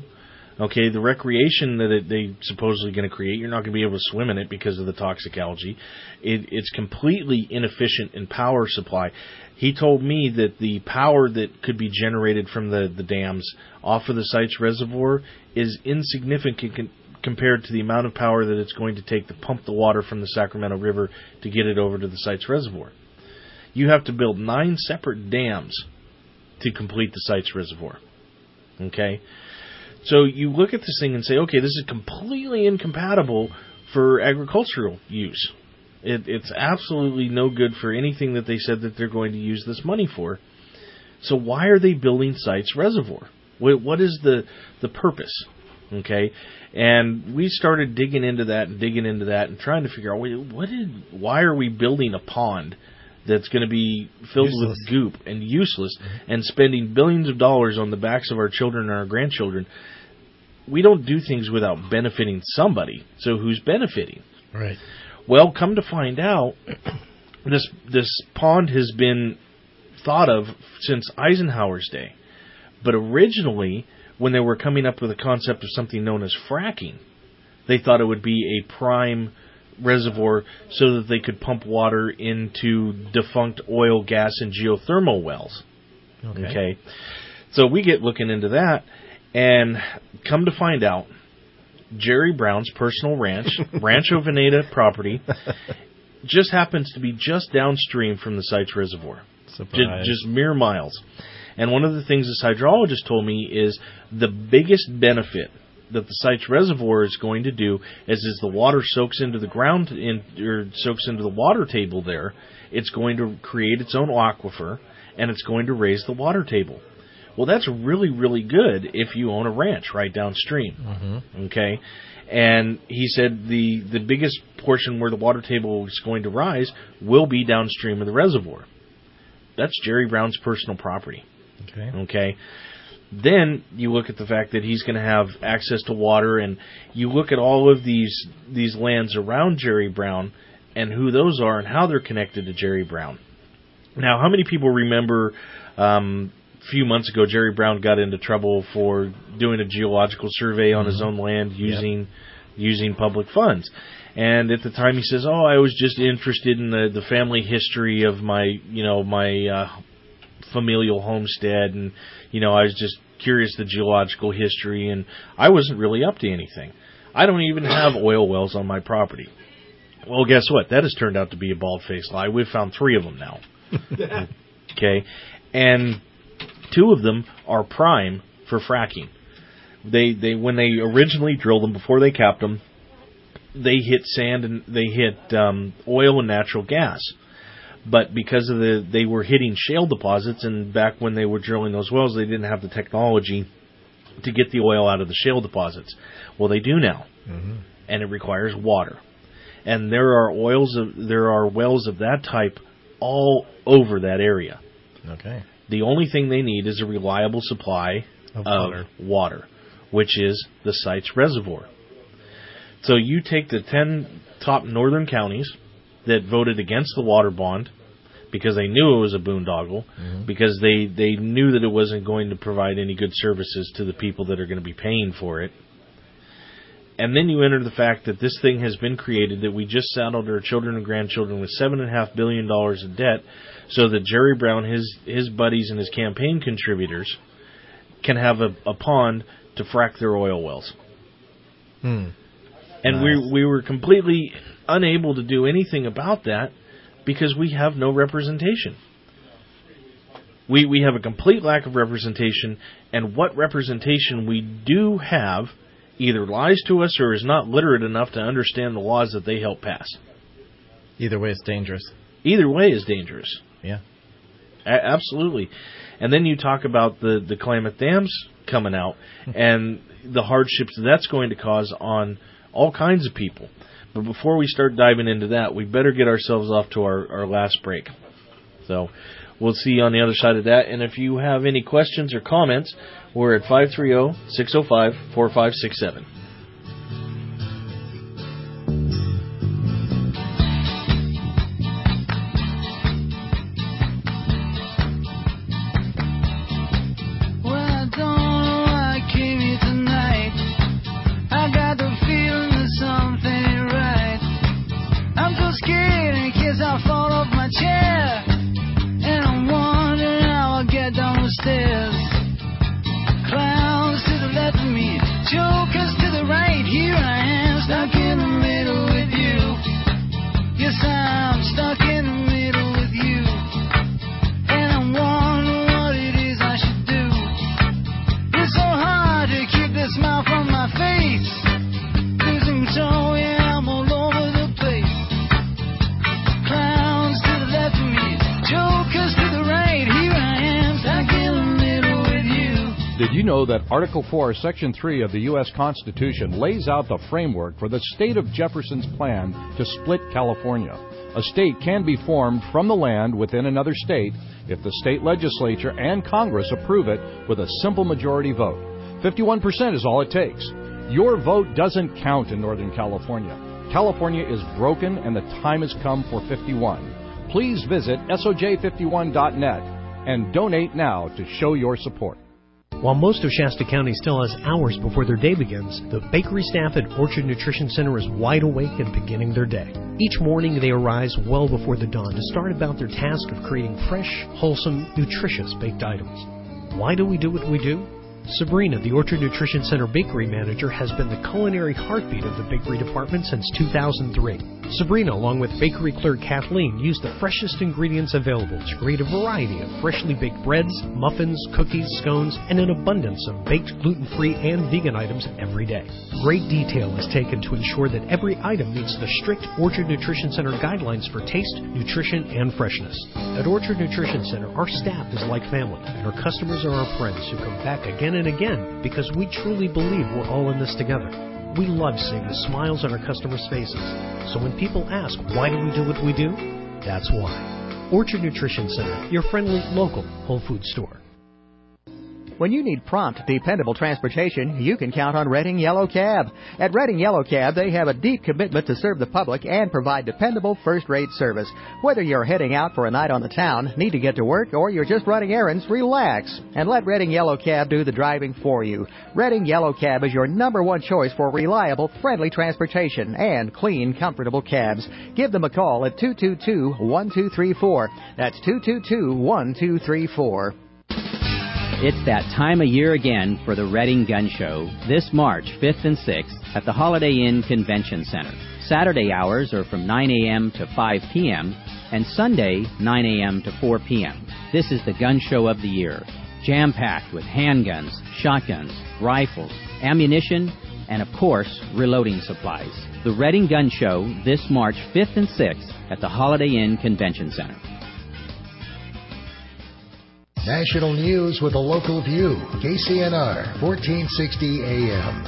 Okay, the recreation that they supposedly going to create, you're not going to be able to swim in it because of the toxic algae. It's completely inefficient in power supply. He told me that the power that could be generated from the dams off of the Sites Reservoir is insignificant compared to the amount of power that it's going to take to pump the water from the Sacramento River to get it over to the Sites Reservoir. You have to build 9 separate dams to complete the Sites Reservoir. Okay? So you look at this thing and say, okay, this is completely incompatible for agricultural use. It's absolutely no good for anything that they said that they're going to use this money for. So why are they building Sites Reservoir? What is the purpose? Okay, and we started digging into that and trying to figure out why are we building a pond that's going to be filled with goop and useless and spending billions of dollars on the backs of our children and our grandchildren. We don't do things without benefiting somebody. So who's benefiting? Right. Well, come to find out, this pond has been thought of since Eisenhower's day. But originally, when they were coming up with the concept of something known as fracking, they thought it would be a prime reservoir so that they could pump water into defunct oil, gas, and geothermal wells. Okay? So we get looking into that, and come to find out, Jerry Brown's personal ranch, Rancho Veneta property, just happens to be just downstream from the Sites Reservoir. Just mere miles. And one of the things this hydrologist told me is the biggest benefit that the Sites Reservoir is going to do is as the water soaks into the ground or soaks into the water table there, it's going to create its own aquifer and it's going to raise the water table. Well, that's really, really good if you own a ranch right downstream. Okay? And he said the biggest portion where the water table is going to rise will be downstream of the reservoir. That's Jerry Brown's personal property. Okay. Then you look at the fact that he's going to have access to water, and you look at all of these lands around Jerry Brown and who those are and how they're connected to Jerry Brown. Now, how many people remember a few months ago Jerry Brown got into trouble for doing a geological survey on his own land using public funds? And at the time he says, I was just interested in the family history of my familial homestead, and I was just curious the geological history, and I wasn't really up to anything. I don't even have oil wells on my property. Well, guess what? That has turned out to be a bald-faced lie. We've found 3 of them now. Okay, and 2 of them are prime for fracking. They when they originally drilled them, before they capped them, they hit sand and they hit oil and natural gas. But because of they were hitting shale deposits, and back when they were drilling those wells, they didn't have the technology to get the oil out of the shale deposits. Well, they do now, and it requires water. And there are wells of that type all over that area. Okay. The only thing they need is a reliable supply of water, which is the Sites Reservoir. So you take the 10 top northern counties that voted against the water bond because they knew it was a boondoggle, because they knew that it wasn't going to provide any good services to the people that are going to be paying for it. And then you enter the fact that this thing has been created, that we just saddled our children and grandchildren with $7.5 billion in debt so that Jerry Brown, his buddies, and his campaign contributors can have a pond to frack their oil wells. And we were completely unable to do anything about that because we have no representation. We have a complete lack of representation, and what representation we do have either lies to us or is not literate enough to understand the laws that they help pass. Either way, it's dangerous. Either way is dangerous. Yeah. Absolutely. And then you talk about the Klamath Dams coming out and the hardships that's going to cause on all kinds of people. But before we start diving into that, we better get ourselves off to our last break. So we'll see you on the other side of that. And if you have any questions or comments, we're at 530-605-4567. Well, I don't know why I came here tonight. scared in case I fall off my chair. And I'm wondering how I'll get down the stairs. Clowns to the left of me, jokers to the right. Here I am, stuck in the middle with you. Yes, I'm stuck in the middle with you. And I'm wondering what it is I should do. It's so hard to keep this smile from my face. Losing control, yeah, I'm all over the place. Clowns to the left of me, jokers to the right. Here I am, stuck in the middle with you. Did you know that Article 4, Section 3 of the U.S. Constitution lays out the framework for the state of Jefferson's plan to split California? A state can be formed from the land within another state if the state legislature and Congress approve it with a simple majority vote. 51% is all it takes. Your vote doesn't count in Northern California. California is broken and the time has come for 51. Please visit SOJ51.net and donate now to show your support. While most of Shasta County still has hours before their day begins, the bakery staff at Orchard Nutrition Center is wide awake and beginning their day. Each morning they arise well before the dawn to start about their task of creating fresh, wholesome, nutritious baked items. Why do we do what we do? Sabrina, the Orchard Nutrition Center bakery manager, has been the culinary heartbeat of the bakery department since 2003. Sabrina, along with bakery clerk Kathleen, use the freshest ingredients available to create a variety of freshly baked breads, muffins, cookies, scones, and an abundance of baked gluten-free and vegan items every day. Great detail is taken to ensure that every item meets the strict Orchard Nutrition Center guidelines for taste, nutrition, and freshness. At Orchard Nutrition Center, our staff is like family, and our customers are our friends who come back again and again because we truly believe we're all in this together. We love seeing the smiles on our customers' faces. So when people ask, why do we do what we do? That's why. Orchard Nutrition Center, your friendly, local Whole Foods store. When you need prompt, dependable transportation, you can count on Redding Yellow Cab. At Redding Yellow Cab, they have a deep commitment to serve the public and provide dependable, first-rate service. Whether you're heading out for a night on the town, need to get to work, or you're just running errands, relax and let Redding Yellow Cab do the driving for you. Redding Yellow Cab is your #1 choice for reliable, friendly transportation and clean, comfortable cabs. Give them a call at 222-1234. That's 222-1234. It's that time of year again for the Redding Gun Show this March 5th and 6th at the Holiday Inn Convention Center. Saturday hours are from 9 a.m. to 5 p.m. and Sunday 9 a.m. to 4 p.m. This is the gun show of the year, jam-packed with handguns, shotguns, rifles, ammunition, and of course, reloading supplies. The Redding Gun Show this March 5th and 6th at the Holiday Inn Convention Center. National news with a local view. KCNR, 1460 AM.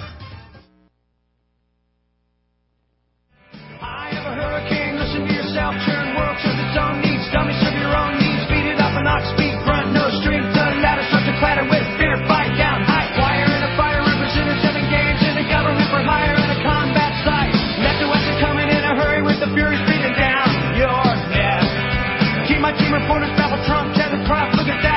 I have a hurricane, listen to yourself, turn world to its own needs. Dummy, serve your own needs, beat it up and knock, speed, grunt, no strings, the ladder, start to clatter with fear, fight down, high wire in a fire, representatives have engaged in a government for hire and a combat site. Left to west are coming in a hurry with the fury breathing down your neck. Keep my team reporters, babble Trump, tear the crop, look at that.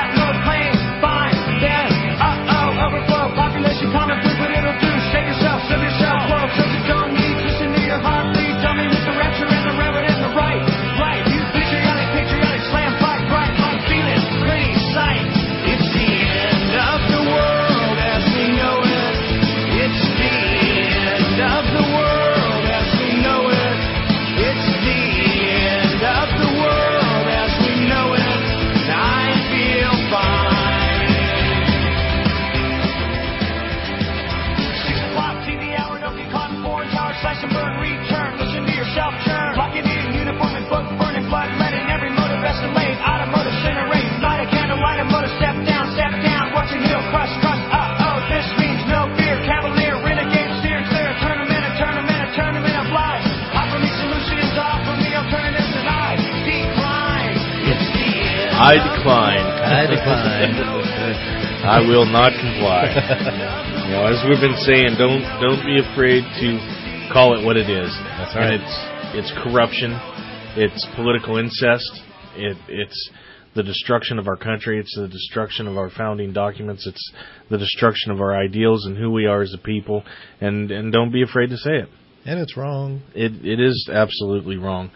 Common food, what it'll do. Shake yourself, serve yourself, world, serve your own needs. Listen to your heartbeat, dummy with the rapture and the reverend and the right. You patriotic, slam, fight, right, I'm feeling pretty sight. It's the end of the world as we know it. It's the end of the world as we know it. It's the end of the world as we know it. I feel fine. Slice and burn, return, listen to yourself turn. Lock it in, uniform and book, burning blood, letting every motive escalate. Automotive incinerate, light a candle, light a motor, step down, watching heel crush, this means no fear. Cavalier, renegade, steer clear, tournament of lies. Offer me solutions, offer me alternatives, and I decline. It's the end. I decline. I will not comply. As we've been saying, don't be afraid to call it what it is. That's right. And it's corruption. It's political incest. It's the destruction of our country. It's the destruction of our founding documents. It's the destruction of our ideals and who we are as a people. And don't be afraid to say it. And it's wrong. It is absolutely wrong.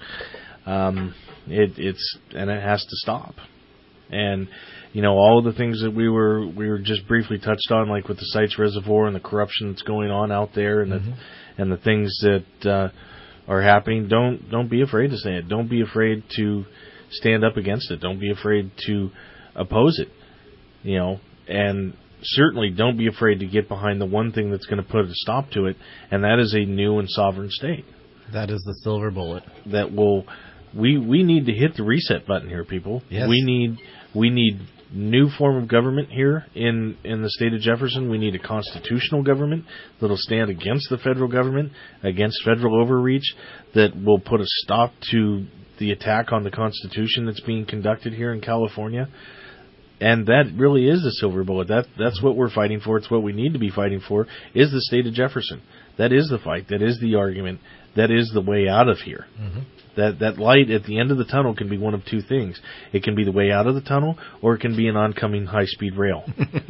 It has to stop. And all of the things that we were just briefly touched on, like with the Sites Reservoir and the corruption that's going on out there, and the things that are happening. Don't be afraid to say it. Don't be afraid to stand up against it. Don't be afraid to oppose it. And certainly don't be afraid to get behind the one thing that's going to put a stop to it, and that is a new and sovereign state. That is the silver bullet. That will. We need to hit the reset button here, people. Yes. We need new form of government here in the state of Jefferson. We need a constitutional government that will stand against the federal government, against federal overreach, that will put a stop to the attack on the Constitution that's being conducted here in California. And that really is the silver bullet. That's what we're fighting for. It's what we need to be fighting for, is the state of Jefferson. That is the fight. That is the argument. That is the way out of here. That light at the end of the tunnel can be one of two things. It can be the way out of the tunnel, or it can be an oncoming high-speed rail.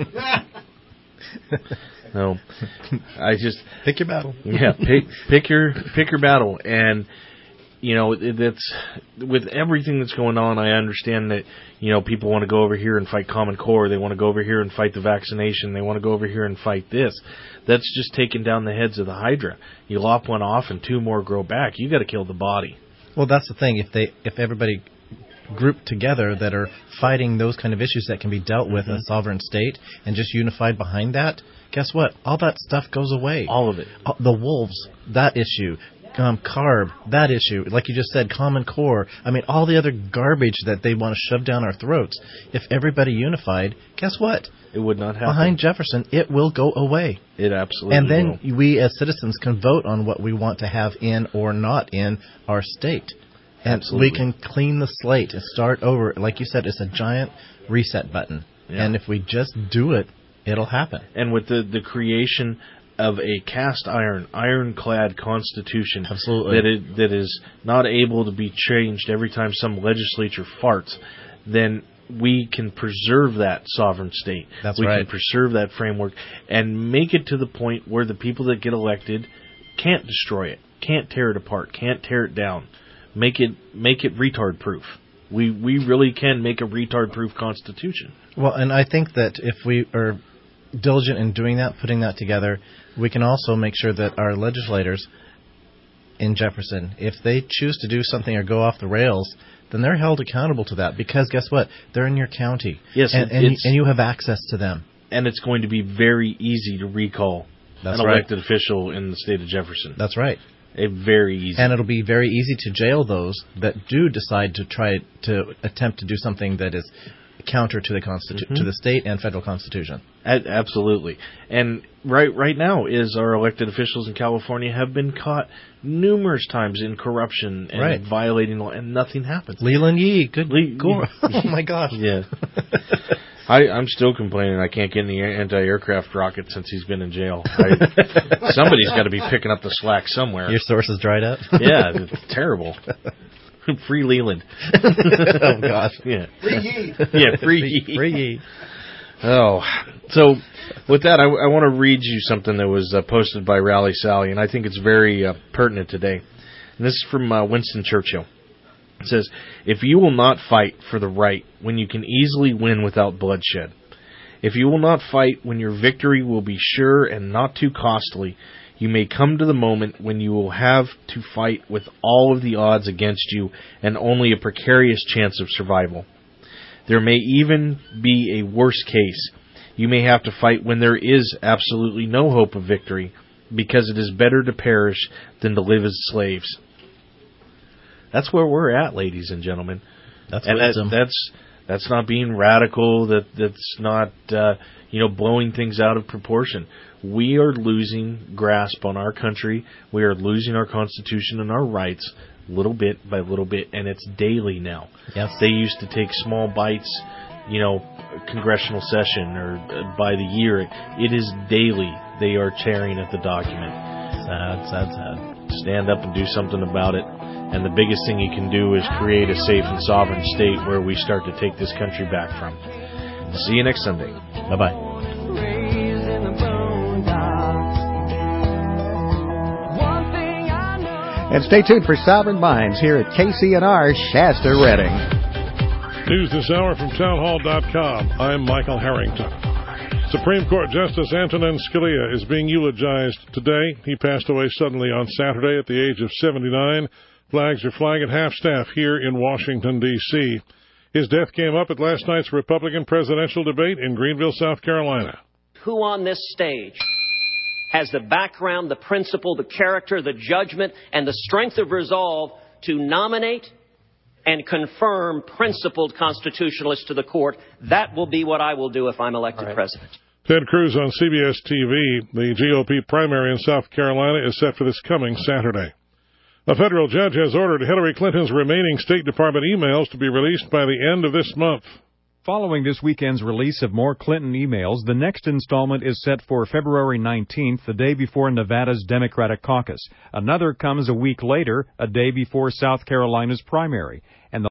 No, I just pick your battle. Yeah, pick your battle. And that's with everything that's going on. I understand that people want to go over here and fight Common Core. They want to go over here and fight the vaccination. They want to go over here and fight this. That's just taking down the heads of the Hydra. You lop one off and two more grow back. You got to kill the body. Well, that's the thing. If everybody grouped together that are fighting those kind of issues that can be dealt with in a sovereign state and just unified behind that, guess what? All that stuff goes away. All of it. The wolves, that issue. CARB, that issue. Like you just said, Common Core. I mean, all the other garbage that they want to shove down our throats. If everybody unified, guess what? It would not happen. Behind Jefferson, it will go away. It absolutely And then will. we as citizens can vote on what we want to have in or not in our state. And Absolutely. we can clean the slate and start over. Like you said, it's a giant reset button. Yeah. And if we just do it, it'll happen. And with the creation of a cast iron, ironclad constitution that is not able to be changed every time some legislature farts, then we can preserve that sovereign state. That's we right. can preserve that framework and make it to the point where the people that get elected can't destroy it, can't tear it apart, can't tear it down. Make it retard proof. We really can make a retard proof constitution. Well, and I think that if we are diligent in doing that, putting that together, we can also make sure that our legislators in Jefferson, if they choose to do something or go off the rails, then they're held accountable to that. Because guess what? They're in your county. Yes, and you have access to them. And it's going to be very easy to recall an elected official in the state of Jefferson. That's right. Very easy. And it'll be very easy to jail those that do decide to try to attempt to do something that is counter to the to the state and federal constitution. Absolutely. And right now is our elected officials in California have been caught numerous times in corruption and violating law, and nothing happens. Leland Yee, oh my gosh. Yeah. I'm still complaining I can't get any anti-aircraft rockets since he's been in jail. Somebody's got to be picking up the slack somewhere. Your sources dried up? Yeah, it's terrible. Free Leland. Oh, gosh. Yeah. Free Yee. Yeah, free Yee. Free Yee. Oh. So, with that, I want to read you something that was posted by Rally Sally, and I think it's very pertinent today. And this is from Winston Churchill. It says, "If you will not fight for the right when you can easily win without bloodshed, if you will not fight when your victory will be sure and not too costly, you may come to the moment when you will have to fight with all of the odds against you and only a precarious chance of survival. There may even be a worse case. You may have to fight when there is absolutely no hope of victory, because it is better to perish than to live as slaves." That's where we're at, ladies and gentlemen. That's and that's not being radical. That's not blowing things out of proportion. We are losing grasp on our country. We are losing our Constitution and our rights little bit by little bit, and it's daily now. Yes. They used to take small bites, congressional session or by the year. It is daily. They are tearing at the document. Sad. Stand up and do something about it. And the biggest thing you can do is create a safe and sovereign state where we start to take this country back from. See you next Sunday. Bye-bye. And stay tuned for Sovereign Minds here at KCNR Shasta Redding. News this hour from townhall.com. I'm Michael Harrington. Supreme Court Justice Antonin Scalia is being eulogized today. He passed away suddenly on Saturday at the age of 79. Flags are flying at half-staff here in Washington, D.C. His death came up at last night's Republican presidential debate in Greenville, South Carolina. Who on this stage has the background, the principle, the character, the judgment, and the strength of resolve to nominate and confirm principled constitutionalists to the court? That will be what I will do if I'm elected president. Ted Cruz on CBS TV. The GOP primary in South Carolina is set for this coming Saturday. A federal judge has ordered Hillary Clinton's remaining State Department emails to be released by the end of this month. Following this weekend's release of more Clinton emails, the next installment is set for February 19th, the day before Nevada's Democratic caucus. Another comes a week later, a day before South Carolina's primary. And the